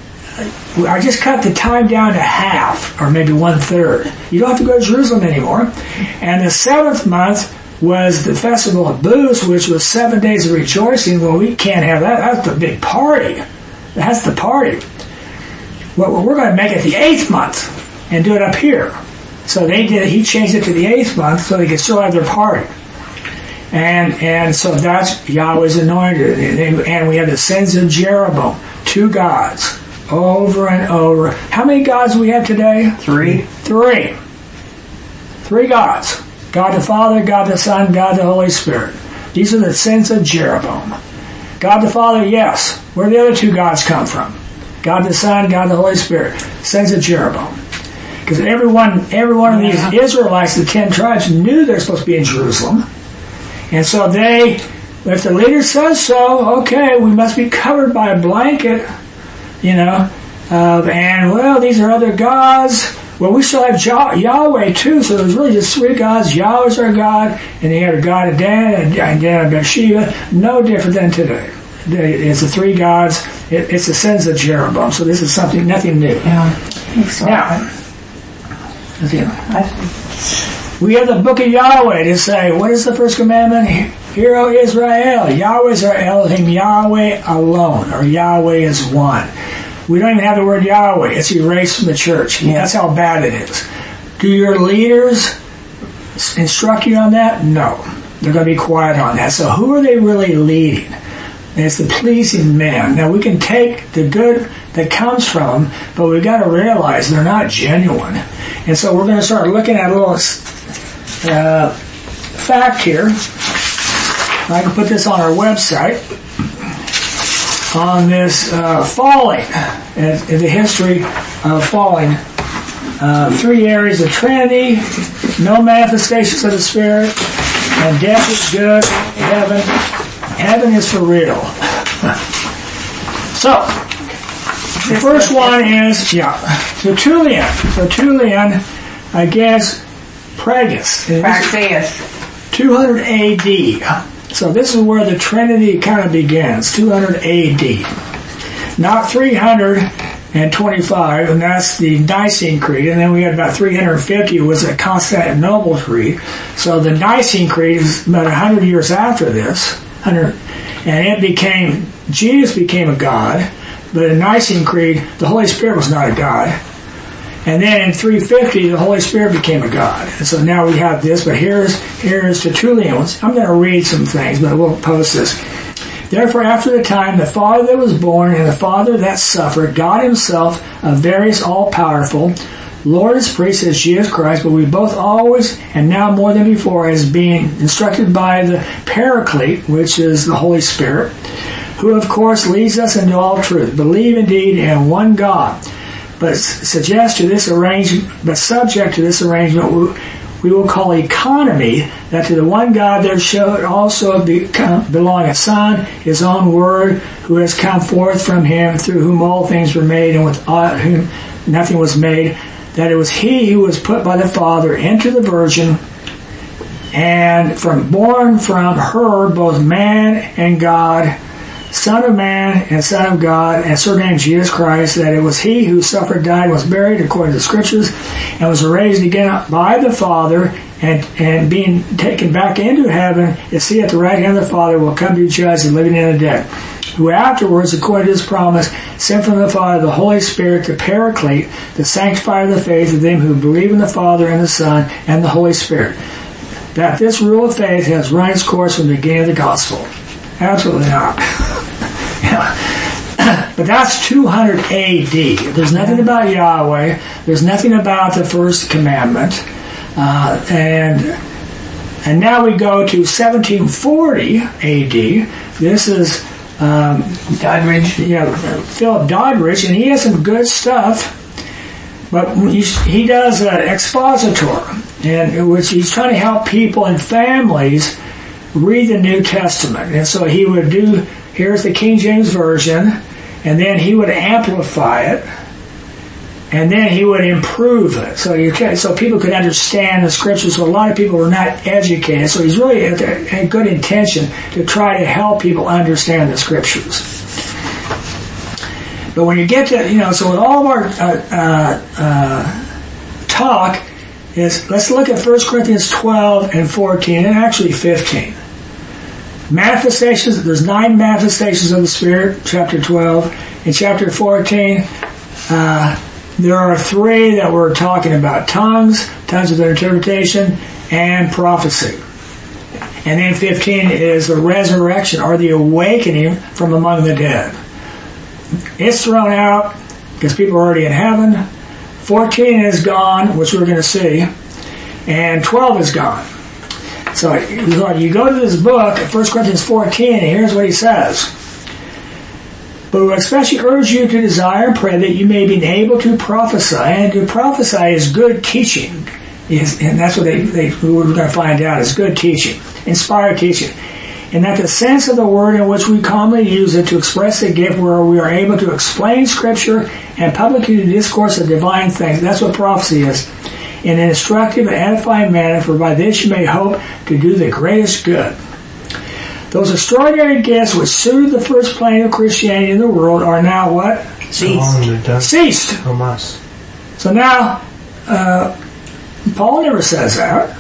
I just cut the time down to half, or maybe 1/3. You don't have to go to Jerusalem anymore. And the 7th month was the Festival of Booths, which was 7 days of rejoicing. Well, we can't have that. That's the big party. That's the party. Well, we're going to make it the 8th month and do it up here. So he changed it to the 8th month so they could still have their party. And so that's Yahweh's anointed. And we have the sins of Jeroboam, 2 gods, over and over. How many gods do we have today? 3. 3 gods. God the Father, God the Son, God the Holy Spirit. These are the sins of Jeroboam. God the Father, yes. Where do the other 2 gods come from? God the Son, God the Holy Spirit. Sins of Jeroboam. Because every one of these Israelites, the 10 tribes, knew they're supposed to be in Jerusalem. And so if the leader says so, okay, we must be covered by a blanket, and these are other gods. Well, we still have Yahweh too, so there's really just 3 gods. Yahweh's our God, and you have a God of Dan and Dan of Beersheba. No different than today. It's the 3 gods. It's the sins of Jeroboam. So this is nothing new. Yeah. Now, we have the book of Yahweh to say, what is the first commandment? Hear, O Israel, Yahweh is our Elohim, Yahweh alone, or Yahweh is one. We don't even have the word Yahweh. It's erased from the church. Yeah. That's how bad it is. Do your leaders instruct you on that? No. They're going to be quiet on that. So who are they really leading? and it's the pleasing men. Now we can take the good that comes from them, but we've got to realize they're not genuine. And so we're going to start looking at a little fact here. I can put this on our website on this falling, and the history of falling. 3 areas of Trinity, no manifestations of the Spirit, and death is good, heaven is for real. So, the first one is, Tertullian. Tertullian, I guess, Praxeus. 200 AD. So this is where the Trinity kind of begins, 200 AD. Not 325, and that's the Nicene Creed, and then we had about 350 was a Constantinople Creed. So the Nicene Creed is about 100 years after this, and Jesus became a God, but in Nicene Creed, the Holy Spirit was not a God. And then in 350, the Holy Spirit became a God. And so now we have this, but here's Tertullian. I'm going to read some things, but we'll post this. Therefore, after the time, the Father that was born and the Father that suffered, God himself, a various, all-powerful, Lord as priest as Jesus Christ, but we both always, and now more than before, as being instructed by the Paraclete, which is the Holy Spirit, who of course leads us into all truth. Believe indeed in one God. But subject to this arrangement, we will call economy, that to the one God there should also belong a Son, his own Word, who has come forth from him, through whom all things were made, and without whom nothing was made, that it was he who was put by the Father into the Virgin, and born from her both man and God, Son of Man and Son of God, and surnamed Jesus Christ, that it was he who suffered, died, was buried according to the Scriptures, and was raised again by the Father, and being taken back into heaven, is he at the right hand of the Father, will come to judge the living and the dead. Who afterwards, according to his promise, sent from the Father the Holy Spirit, the Paraclete, the sanctifier of the faith of them who believe in the Father and the Son and the Holy Spirit. That this rule of faith has run its course from the beginning of the gospel. Absolutely not. But that's 200 AD. There's nothing about Yahweh. There's nothing about the first commandment. And now we go to 1740 AD. This is Doddridge. Philip Doddridge, and he has some good stuff. But he does an expositor, in which he's trying to help people and families read the New Testament. And so he would do, here's the King James Version, and then he would amplify it, and then he would improve it. So people could understand the Scriptures. So a lot of people were not educated. So he's really had good intention to try to help people understand the Scriptures. But when you get to, so with all of our talk is, let's look at 1 Corinthians 12 and 14, and actually 15. Manifestations, there's 9 manifestations of the Spirit, chapter 12. In chapter 14, there are 3 that we're talking about. Tongues of their interpretation, and prophecy. And then 15 is the resurrection, or the awakening from among the dead. It's thrown out because people are already in heaven. 14 is gone, which we're going to see. And 12 is gone. So you go to this book, 1 Corinthians 14, and here's what he says. But we especially urge you to desire and pray that you may be able to prophesy. And to prophesy is good teaching. And that's what we're going to find out, is good teaching, inspired teaching. And that the sense of the word in which we commonly use it to express the gift, where we are able to explain Scripture and publicly discourse of divine things. That's what prophecy is. In an instructive and edifying manner, for by this you may hope to do the greatest good. Those extraordinary gifts which suited the first plane of Christianity in the world are now what? Ceased. So now, Paul never says that.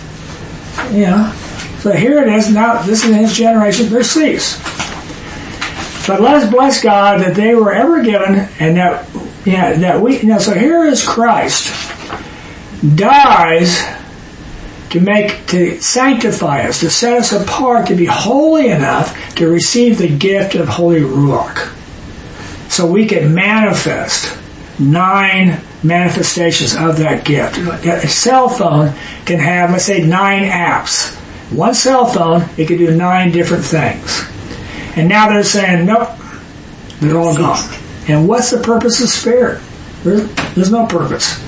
So here it is. Now, this is in his generation. They're ceased. But let us bless God that they were ever given, and that we. So here is Christ, dies, to sanctify us, to set us apart, to be holy enough to receive the gift of Holy Ruach. So we can manifest 9 manifestations of that gift. A cell phone can have, let's say, 9 apps. One cell phone, it can do 9 different things. And now they're saying, nope, they're all gone. And what's the purpose of Spirit? There's no purpose.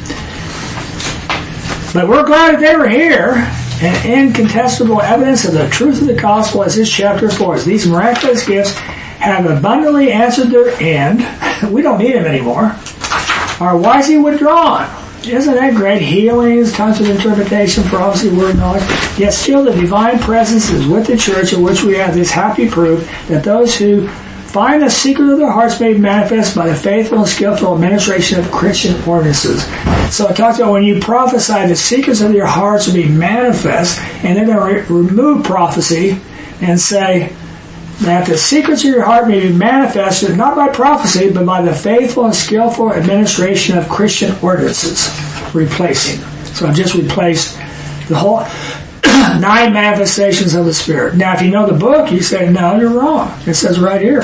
But we're glad that they were here, and incontestable evidence of the truth of the gospel as this chapter affords. These miraculous gifts have abundantly answered their end. We don't need them anymore. Are wisely withdrawn. Isn't that great? Healings, tongues of interpretation, prophecy, word knowledge. Yet still the divine presence is with the church, in which we have this happy proof that those who find the secret of their hearts made manifest by the faithful and skillful administration of Christian ordinances. So I talked about when you prophesy, the secrets of your hearts will be manifest, and they're going to remove prophecy and say that the secrets of your heart may be manifested not by prophecy, but by the faithful and skillful administration of Christian ordinances. Replacing. So I've just replaced the whole 9 manifestations of the Spirit. Now, if you know the book, you say, no, you're wrong. It says right here.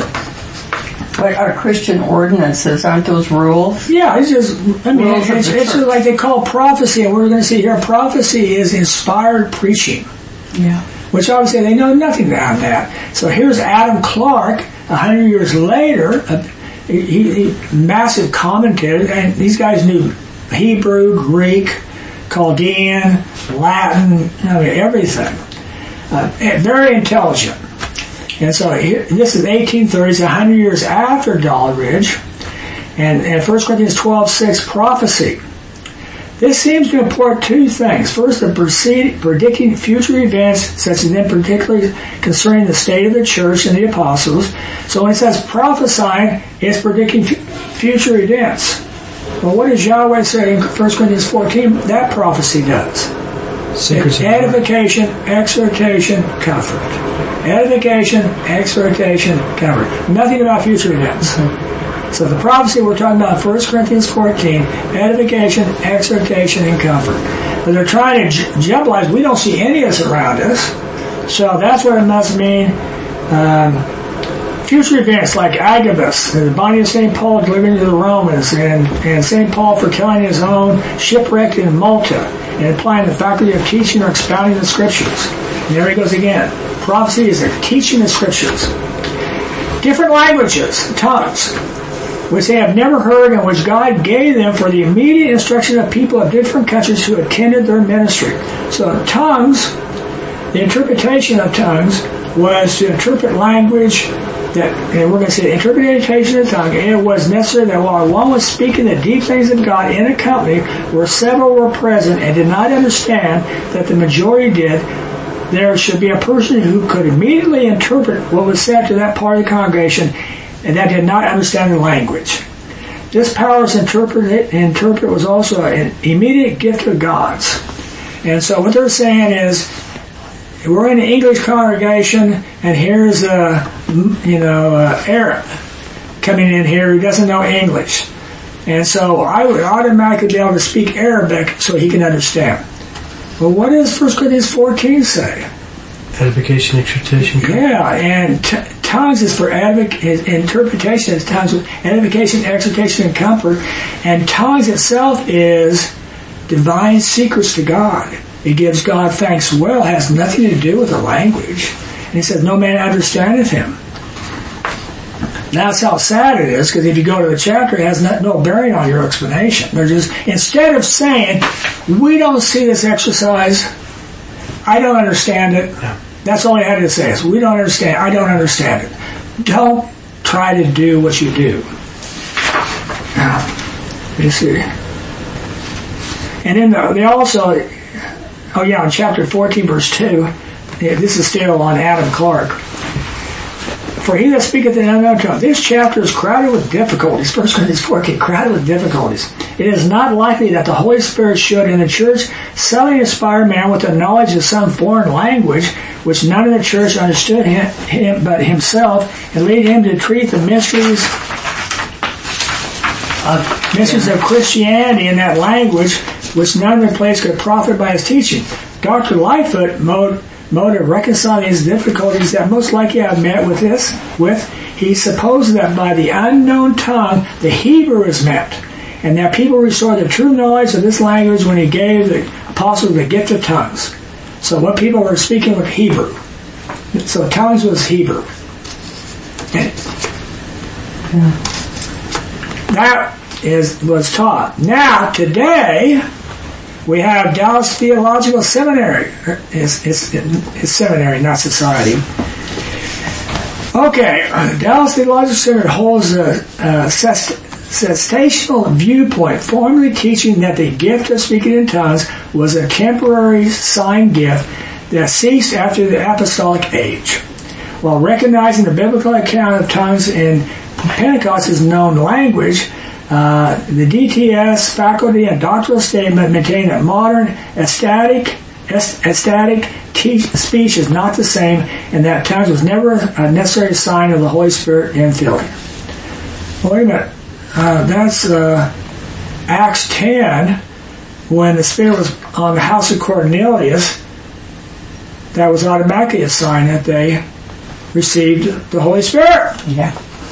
But our Christian ordinances, aren't those rules? Yeah, it's just, it's just like they call prophecy, and we're going to see here, prophecy is inspired preaching. Yeah. Which obviously they know nothing about that. So here's Adam Clarke, 100 years later, he massive commentator, and these guys knew Hebrew, Greek, Chaldean, Latin, everything. Very intelligent. And so this is 1830s, 100 years after Doddridge, and 1 Corinthians 12:6, prophecy. This seems to import 2 things. First, the predicting future events, such as in particularly concerning the state of the church and the apostles. So when it says prophesying, it's predicting future events. Well, what does Yahweh say in 1 Corinthians 14? That prophecy does. It's edification, exhortation, comfort. Edification, exhortation, comfort. Nothing about future events. So the prophecy we're talking about, 1 Corinthians 14, edification, exhortation, and comfort. But they're trying to generalize. We don't see any of this around us. So that's what it must mean. Future events like Agabus, the body of St. Paul delivering to the Romans, and St. Paul foretelling his own shipwreck in Malta, and applying the faculty of teaching or expounding the Scriptures. And there he goes again. Prophecy is the teaching the Scriptures. Different languages, tongues, which they have never heard and which God gave them for the immediate instruction of people of different countries who attended their ministry. So tongues, the interpretation of tongues was to interpret language that, and we're going to say interpretation of tongue, and it was necessary that while one was speaking the deep things of God in a company where several were present and did not understand that the majority did, there should be a person who could immediately interpret what was said to that part of the congregation and that did not understand the language. This power to interpret was also an immediate gift of God's. And so what they're saying is, we're in an English congregation, and here's Arab coming in here who doesn't know English. And so I would automatically be able to speak Arabic so he can understand. Well, what does 1 Corinthians 14 say? Edification, exhortation. Yeah, and tongues is for interpretation. Is tongues with edification, exhortation, and comfort. And tongues itself is divine secrets to God. It gives God thanks well. It has nothing to do with the language. And he says, no man understandeth him. That's how sad it is, because if you go to the chapter, it has no bearing on your explanation. They're just, instead of saying, we don't see this exercise, I don't understand it. Yeah. That's all he had to say is, we don't understand, I don't understand it. Don't try to do what you do. Now, you see. And then they also, in chapter 14, verse 2, this is still on Adam Clarke. For he that speaketh in unknown tongue. This chapter is crowded with difficulties. 1 Corinthians 14, crowded with difficulties. It is not likely that the Holy Spirit should, in the church, suddenly inspire man with the knowledge of some foreign language, which none in the church understood him but himself, and lead him to treat the mysteries of Christianity in that language, which none in their place could profit by his teaching. Dr. Lightfoot mode of reconciling these difficulties that most likely I've met with he supposes that by the unknown tongue the Hebrew is meant, and that people restored the true knowledge of this language when he gave the apostles the gift of tongues. So what people were speaking with Hebrew. So tongues was Hebrew. And that was taught. Now, today, we have Dallas Theological Seminary. It's seminary, not society. Okay, Dallas Theological Seminary holds a sensational viewpoint, formally teaching that the gift of speaking in tongues was a temporary sign gift that ceased after the apostolic age. While recognizing the biblical account of tongues in Pentecost as known language, the DTS faculty and doctoral statement maintain that modern ecstatic speech is not the same, and that tongues was never a necessary sign of the Holy Spirit infilling. Well, wait a minute. That's Acts 10, when the Spirit was on the house of Cornelius. That was automatically a sign that they received the Holy Spirit. Yeah.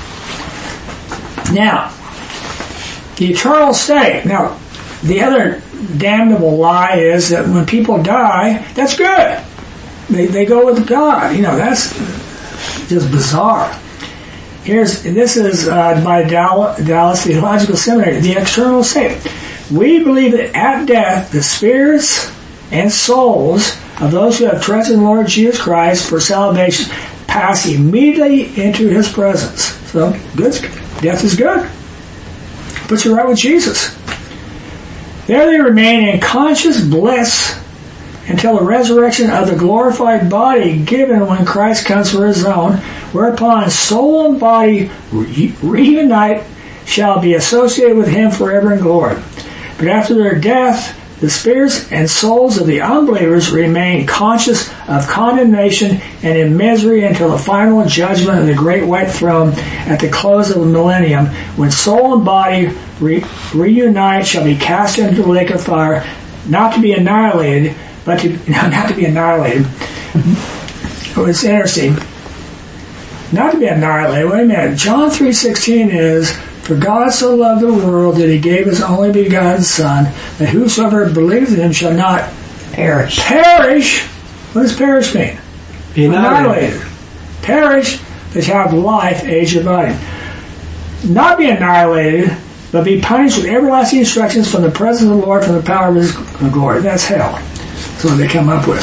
Now, the eternal state. Now, the other damnable lie is that when people die, that's good. They go with God. That's just bizarre. This is by Dallas Theological Seminary. The eternal state. We believe that at death, the spirits and souls of those who have trusted in the Lord Jesus Christ for salvation pass immediately into His presence. So, good. Death is good. Puts you right with Jesus. There they remain in conscious bliss until the resurrection of the glorified body given when Christ comes for His own, whereupon soul and body reunite shall be associated with Him forever in glory. But after their death, the spirits and souls of the unbelievers remain conscious of condemnation and in misery until the final judgment of the great white throne at the close of the millennium, when soul and body reunite shall be cast into the lake of fire, not to be annihilated, but not to be annihilated. Oh, it's interesting. Not to be annihilated. Wait a minute. John 3:16 is, "For God so loved the world that He gave His only begotten Son, that whosoever believes in Him shall not perish." Perish? What does perish mean? Be annihilated. Perish, that shall have life, age of body. Not be annihilated, but be punished with everlasting instructions from the presence of the Lord, from the power of His glory. That's hell. That's what they come up with.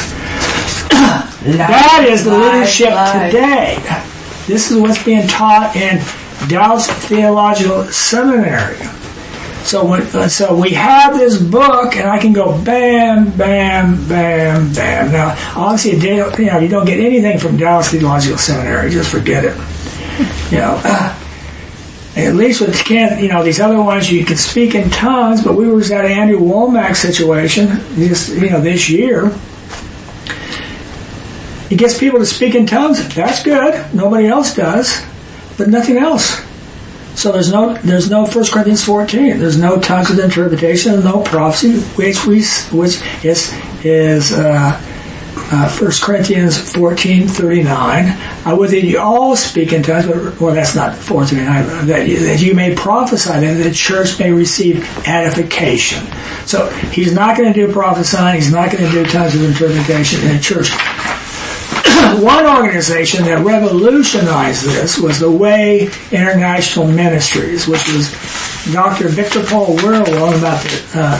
That is the leadership today. This is what's being taught in Dallas Theological Seminary. So we have this book, and I can go bam, bam, bam, bam. Now, obviously, you don't get anything from Dallas Theological Seminary. Just forget it. At least with these other ones, you can speak in tongues. But we was at Andrew Womack's situation this year. He gets people to speak in tongues. That's good. Nobody else does, but nothing else. So there's no 1 Corinthians 14. There's no tongues of interpretation, no prophecy, which is 1 Corinthians 14:39. With it you all speak in tongues, but that's not 4:39. That you may prophesy, that the church may receive edification. So he's not going to do prophesying. He's not going to do tongues of interpretation in a church. One organization that revolutionized this was the Way International Ministries, which was Dr. Victor Paul Wierwille about the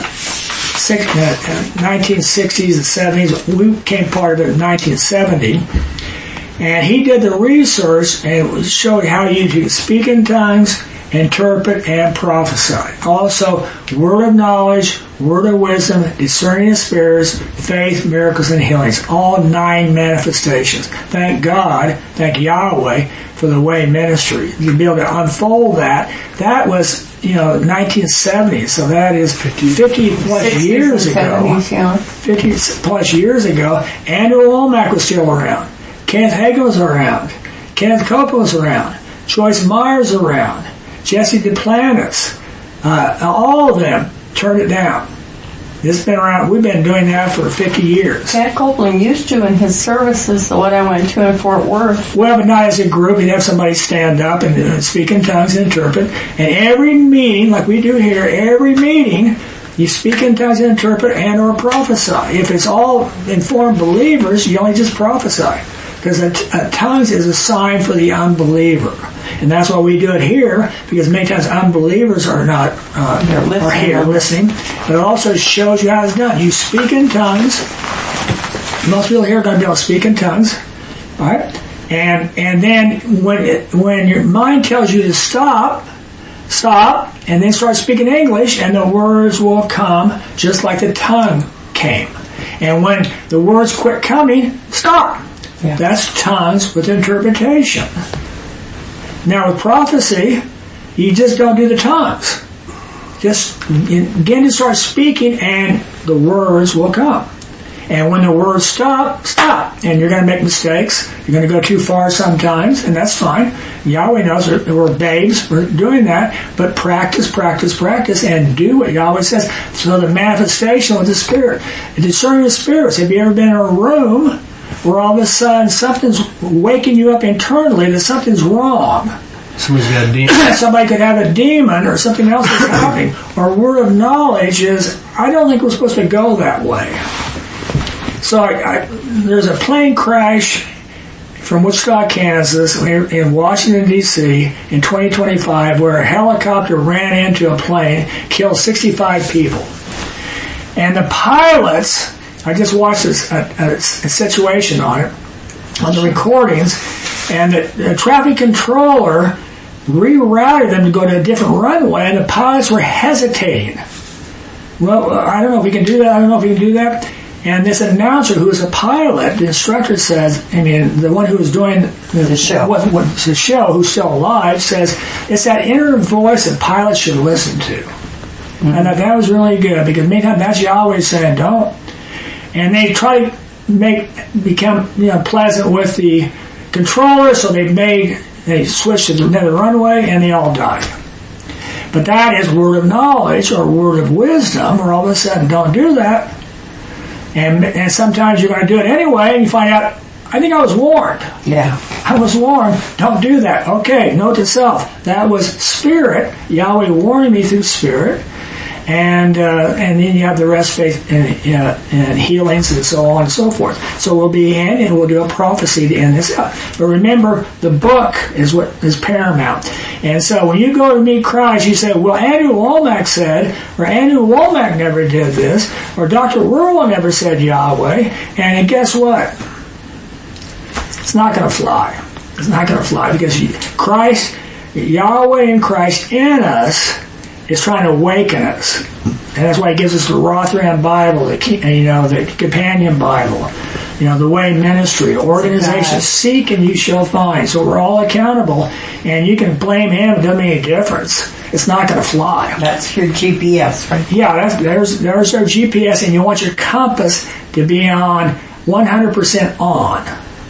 1960s and 70s. We became part of it in 1970. And he did the research and showed how you could speak in tongues, interpret, and prophesy. Also, word of knowledge, word of wisdom, discerning of spirits, faith, miracles, and healings. All 9 manifestations. Thank God, thank Yahweh for the Way Ministry. You'll be able to unfold that. That was, 1970. So that is 50 plus years ago. 50 plus years ago. Andrew Womack was still around. Kenneth Hagin was around. Kenneth Copeland was around. Joyce Myers around. Jesse Duplantis, all of them turned it down. It's been around. We've been doing that for 50 years. Pat Copeland used to in his services, the one I went to in Fort Worth. Well, but not as a group. He'd have somebody stand up and speak in tongues and interpret. And every meeting, like we do here, every meeting, you speak in tongues and interpret and or prophesy. If it's all informed believers, you only just prophesy. Because tongues is a sign for the unbeliever. And that's why we do it here, because many times unbelievers are not are here listening. But it also shows you how it's done. You speak in tongues. Most people here are going to be able to speak in tongues. All right? And then when your mind tells you to stop, and then start speaking English, and the words will come just like the tongue came. And when the words quit coming, stop. Yeah. That's tongues with interpretation. Now with prophecy, you just don't do the tongues. Just begin to start speaking and the words will come. And when the words stop. And you're going to make mistakes. You're going to go too far sometimes, and that's fine. Yahweh knows we're babes. We're doing that. But practice, and do what Yahweh says. So the manifestation of the Spirit. Discerning the spirits. Have you ever been in a room where all of a sudden something's waking you up internally that something's wrong? Somebody's got a demon. Somebody could have a demon or something else is happening. Or word of knowledge is, I don't think we're supposed to go that way. So there's a plane crash from Wichita, Kansas, in Washington, D.C. in 2025 where a helicopter ran into a plane, killed 65 people. And the pilots, I just watched a situation on it, on the recordings, and the traffic controller rerouted them to go to a different runway, and the pilots were hesitating. Well, I don't know if we can do that. And this announcer, who is a pilot, the instructor says, the one who was doing the show, who's still alive, says, it's that inner voice that pilots should listen to. Mm-hmm. And that was really good, because many times that's Yahweh saying, don't. And they try to become pleasant with the controller, so they switched to another runway, and they all died. But that is word of knowledge or word of wisdom, where all of a sudden, don't do that. And sometimes you're going to do it anyway, and you find out, I think I was warned. Yeah. I was warned. Don't do that. Okay, note to self. That was Spirit. Yahweh warning me through Spirit. And then you have the rest, faith, and healings, and so on and so forth. So we'll be in, and we'll do a prophecy to end this up. But remember, the book is what is paramount. And so when you go to meet Christ, you say, well, Andrew Womack said, or Andrew Womack never did this, or Dr. Whirl never said Yahweh. And guess what? It's not going to fly. It's not going to fly, because Christ, Yahweh and Christ in us, is trying to awaken us. And that's why he gives us the Rothram Bible, the Companion Bible, the Way Ministry, organization. Seek and you shall find. So we're all accountable, and you can blame him. It doesn't make any difference. It's not going to fly. That's your GPS, right? Yeah, there's our GPS, and you want your compass to be on 100% on.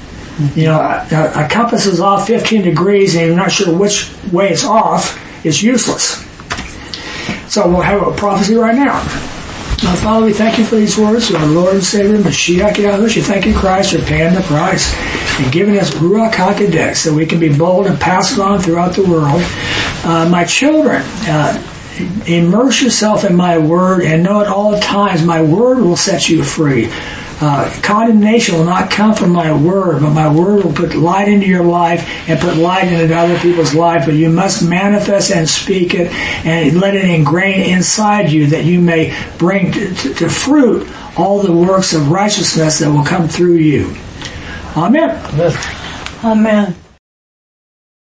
A compass is off 15 degrees, and you're not sure which way it's off. It's useless. So we'll have a prophecy right now. Now, Father, we thank you for these words of our Lord and Savior, Mashiach Yahushua. Thank you, Christ, for paying the price and giving us Ruach HaKodesh so we can be bold and pass it on throughout the world. My children, immerse yourself in my word and know at all times my word will set you free. Condemnation will not come from my word, but my word will put light into your life and put light into other people's life. But you must manifest and speak it and let it ingrain inside you, that you may bring to fruit all the works of righteousness that will come through you. Amen. Amen.